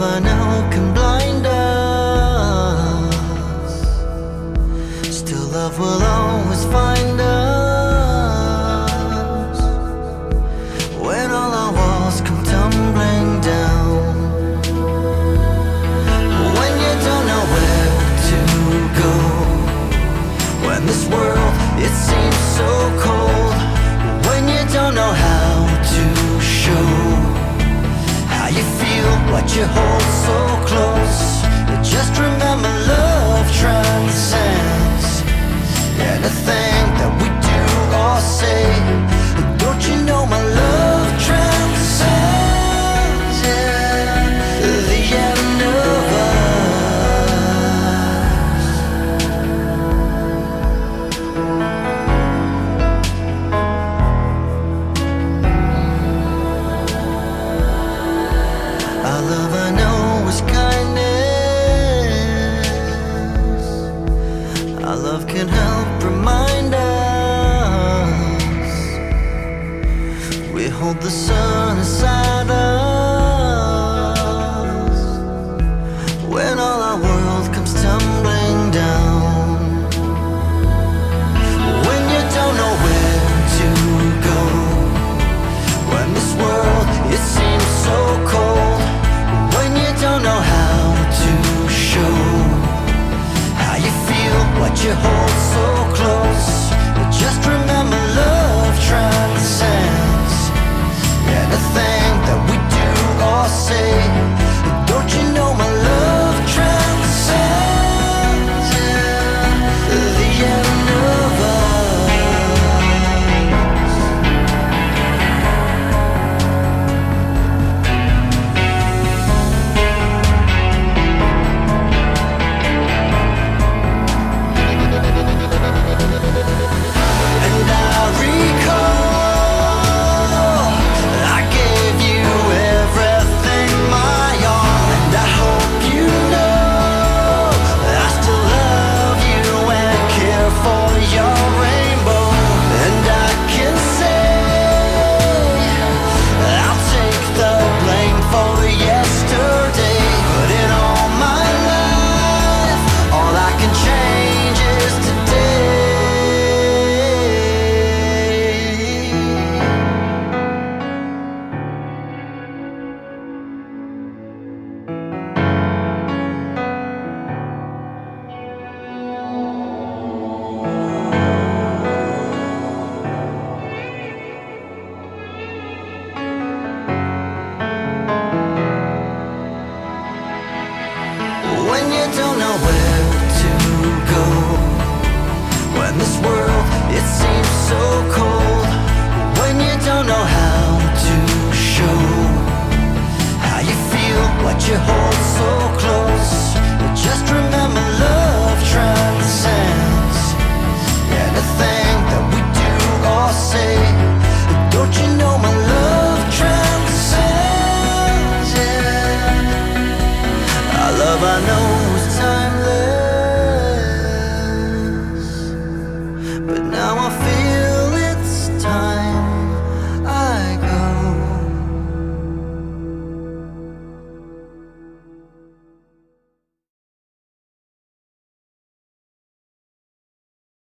I know can blind us. Still love will always find us when all our walls come tumbling down. When you don't know where to go, when this world, it seems so cold, when you don't know how to show how you feel, what you hold so close. Just remember, love transcends anything that we do or say.